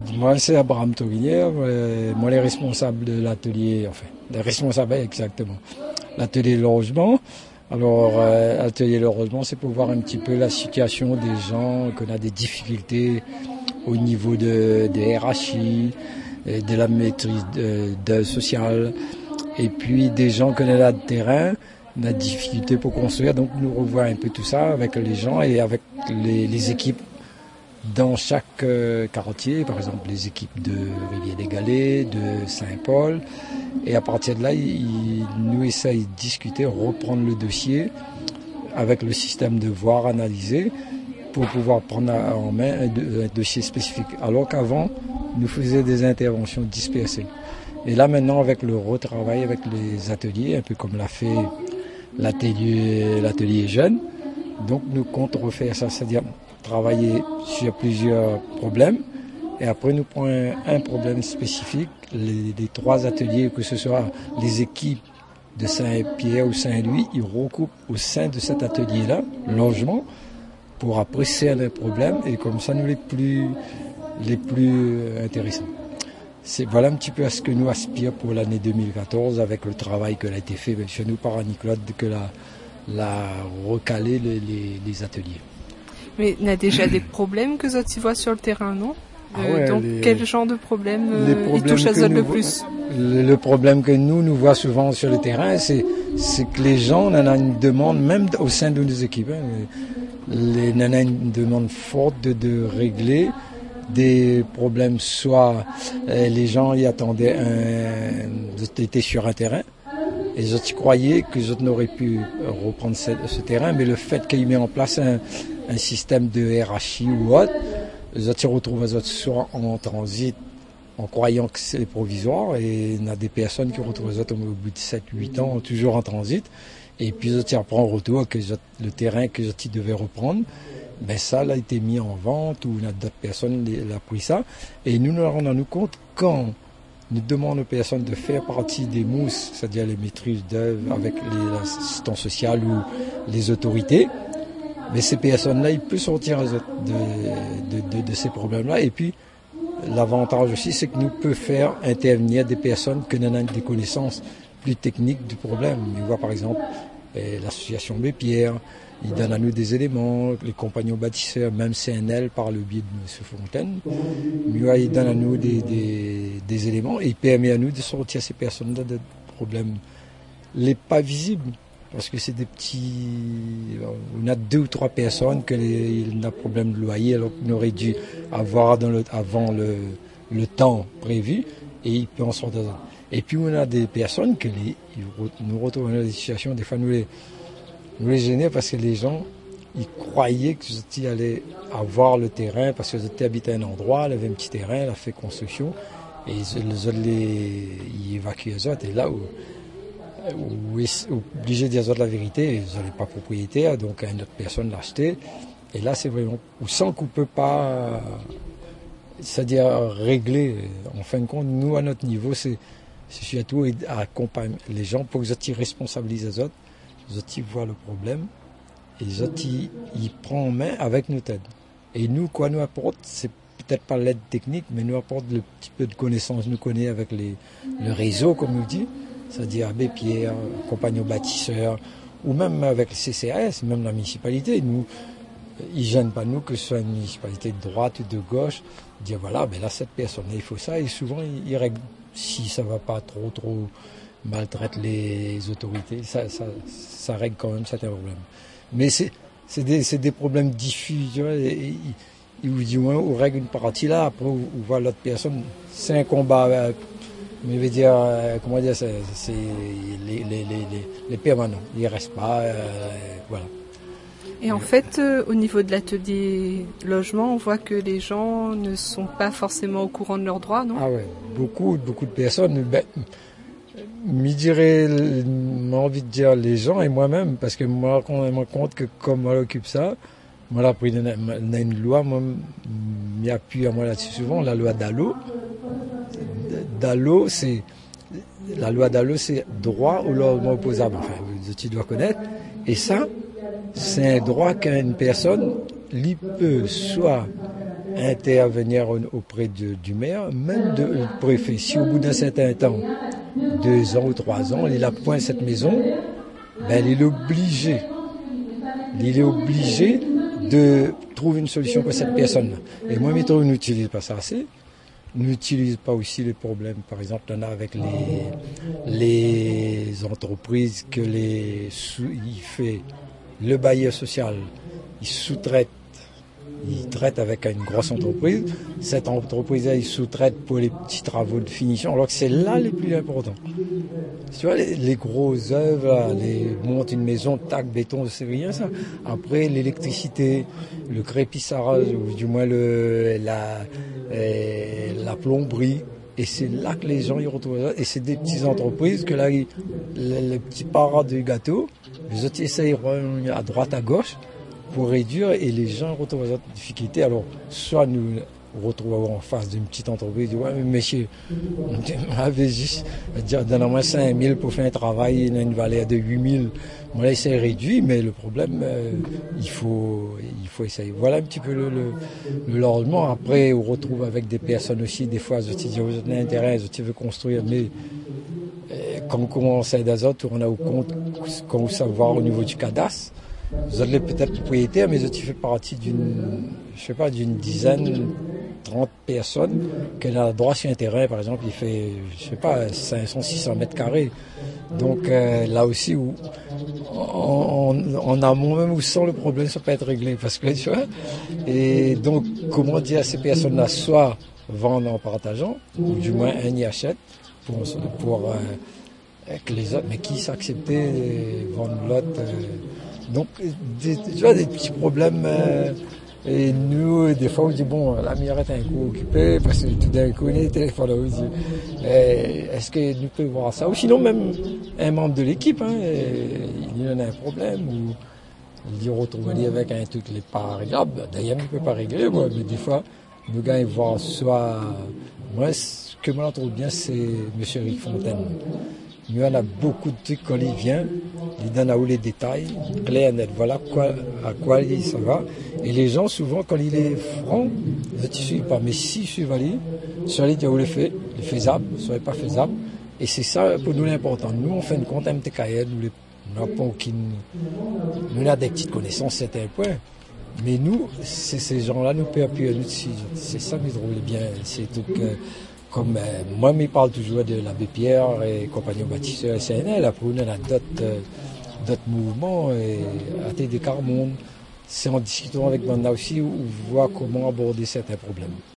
Moi, c'est Abraham Tourinière, moi, les responsables de l'atelier, enfin, les responsables exactement, l'atelier logement. Alors, atelier logement, c'est pour voir un petit peu la situation des gens, qu'on a des difficultés au niveau des RHI, de la maîtrise de sociale, et puis des gens qui ont là de terrain, on a des difficultés pour construire, donc nous revoyons un peu tout ça avec les gens et avec les équipes dans chaque quartier, par exemple les équipes de Rivière-des-Galets, de Saint-Paul, et à partir de là, ils nous essayent de discuter, reprendre le dossier avec le système de voir, analyser, pour pouvoir prendre en main un dossier spécifique. Alors qu'avant, nous faisions des interventions dispersées. Et là maintenant, avec le retravail, avec les ateliers, un peu comme l'a fait l'atelier jeune, donc nous comptons refaire ça, c'est-à-dire travailler sur plusieurs problèmes, et après nous prenons un problème spécifique, les 3 ateliers, que ce soit les équipes de Saint-Pierre ou Saint-Louis, ils recoupent au sein de cet atelier-là, logement, pour après cerner un problème, et comme ça nous les plus intéressants. Voilà un petit peu à ce que nous aspirons pour l'année 2014 avec le travail qui a été fait chez nous par Annie-Claude, que l'a recalé les ateliers. Mais il y a déjà des problèmes que tu vois sur le terrain, non? Donc quel genre de problème ils touchent à le plus? Le problème que nous voyons souvent sur le terrain, c'est que les gens on en a une demande, même au sein de nos équipes, on en a une demande forte de régler des problèmes, soit les gens y attendaient étaient sur un terrain, et je croyais que je n'aurais pu reprendre ce terrain, mais le fait qu'ils mettent en place un système de RHI ou autre, je se retrouve soit en transit en croyant que c'est provisoire, et il y a des personnes qui retrouvent au bout de 7-8 ans toujours en transit, et puis je reprends en retour que le terrain que je devais reprendre, ben ça a été mis en vente, ou d'autres personnes l'ont pris ça, et nous nous rendons compte quand nous demandons aux personnes de faire partie des mousses, c'est-à-dire les maîtrises d'œuvre avec l'assistance sociale ou les autorités, mais ces personnes-là, ils peuvent sortir de ces problèmes-là. Et puis, l'avantage aussi, c'est que nous pouvons faire intervenir des personnes qui ont des connaissances plus techniques du problème. On voit par exemple l'association Bépierre, ils donnent à nous des éléments, les compagnons bâtisseurs, même CNL par le biais de M. Fontaine, ils donnent à nous des éléments et ils permettent à nous de sortir ces personnes-là de problèmes les pas visibles. Parce que c'est des petits... On a 2 ou 3 personnes qui ont un problème de loyer, alors qu'on aurait dû avoir avant le temps prévu, et ils peuvent en sortir. Et puis on a des personnes que nous retrouvons dans des situations, des fois nous les gêner parce que les gens, ils croyaient que ils allaient avoir le terrain, parce que ils habitaient à un endroit, ils avaient un petit terrain, ils ont fait construction, et ils évacuent les autres, et là où obligé de dire la vérité, ils n'avaient pas propriétaire, donc une autre personne l'a acheté. Et là, c'est vraiment, on sent qu'on ne peut pas, c'est-à-dire régler. En fin de compte, nous, à notre niveau, c'est surtout à accompagner les gens pour que ils responsabilisent les autres, les autres voient le problème, et les autres, ils prennent en main avec notre aide. Et nous, quoi nous apporte, c'est peut-être pas l'aide technique, mais nous apporte le petit peu de connaissances, nous connaît avec le réseau, comme on dit, c'est-à-dire Abbé Pierre, compagnons bâtisseurs, ou même avec le CCAS, même la municipalité. Nous, ils ne gênent pas nous, que ce soit une municipalité de droite ou de gauche, dire voilà, ben là, cette personne-là, il faut ça, et souvent, ils règlent, si ça ne va pas trop maltraite les autorités, ça règle quand même certains problèmes. Mais c'est des problèmes diffus, tu vois, ou du moins, on règle une partie là, après, on voit l'autre personne, c'est un combat. Mais je veux dire, comment dire, c'est les permanents. Ils ne restent pas, voilà. Et en fait, au niveau de l'atelier logement, on voit que les gens ne sont pas forcément au courant de leurs droits, non? Ah ouais, beaucoup de personnes, j'ai envie de dire les gens et moi-même, parce que moi, quand on me compte que comme moi j'occupe ça, moi là, après, il y a une loi, moi, m'y appuie à moi là-dessus souvent, la loi DALO. La loi DALO, c'est droit au logement opposable. Enfin, tu dois connaître. Et ça, c'est un droit qu'une personne peut soit intervenir auprès du maire, même du préfet. Si au bout d'un certain temps, 2 ans ou 3 ans, il appointe cette maison, ben, il est obligé de trouver une solution pour cette personne-là. Et moi, je n'utilise pas ça assez. N'utilise pas aussi les problèmes, par exemple, on a avec les entreprises que il fait le bailleur social, il traite avec une grosse entreprise. Cette entreprise-là, il sous-traite pour les petits travaux de finition, alors que c'est là les plus importants. Tu vois, les grosses œuvres, là, monte une maison, tac, béton, c'est rien ça. Après, l'électricité, le crépissarage, ou du moins la plomberie. Et c'est là que les gens y retrouvent ça. Et c'est des petites entreprises que là, les petits paras du gâteau, les autres essayent à droite, à gauche, pour réduire, et les gens retrouvent cette difficulté. Alors, soit nous retrouvons en face d'une petite entreprise, dit, ouais, mais monsieur, on avait juste dire, donne-moi 5 000 pour faire un travail, il a une valeur de 8 000. Bon, là, c'est réduit, mais le problème, il faut essayer. Voilà un petit peu le logement. Après, on retrouve avec des personnes aussi, des fois, ils disent, vous avez intérêt, ils veulent construire, mais quand on commence à d'azote, on a au compte, quand vous savoir au niveau du cadastre, vous avez peut-être propriétaire, mais tu fais partie d'une dizaine, 30 personnes qui ont le droit sur un terrain, par exemple, il fait, 500, 600 mètres carrés. Donc là aussi, en amont même, où sans le problème, ça peut être réglé. Parce que, tu vois, et donc, comment dire à ces personnes-là, soit vendre en partageant, ou du moins un y achète, pour que les autres, mais qui s'acceptait de vendre l'autre. Donc, tu vois, des petits problèmes. Et nous, des fois, on dit, bon, la meilleure est un coup occupée, parce que tout d'un coup, les téléphones, on dit, est-ce que nous pouvons voir ça? Ou sinon, même un membre de l'équipe, hein, il y en a un problème, ou il retrouve avec un truc qui n'est pas réglable. D'ailleurs, il ne peut pas régler, moi, mais des fois, nos gars, ils voient soit. Moi, ce que moi, je trouve bien, c'est M. Eric Fontaine. Il y en a beaucoup de trucs quand il vient, il donne à où les détails, clair, net, voilà à quoi ça va. Et les gens, souvent, quand il est franc, ils ne suivent pas. Mais s'ils suivent Ali, sur les où il est faisable, soit pas faisable. Et c'est ça pour nous l'important. Nous, on fait une compte MTKL, nous n'avons pas aucune. Nous avons des petites connaissances, c'est un point. Mais nous, c'est ces gens-là, nous peuvent appuyer là-dessus. C'est ça que je trouve bien. C'est tout que. Comme moi, je parle toujours de l'abbé Pierre et compagnon bâtisseur SNL. Après, on a d'autres mouvements, et ATD Carmonde. C'est en discutant avec Banda aussi où on voit comment aborder certains problèmes.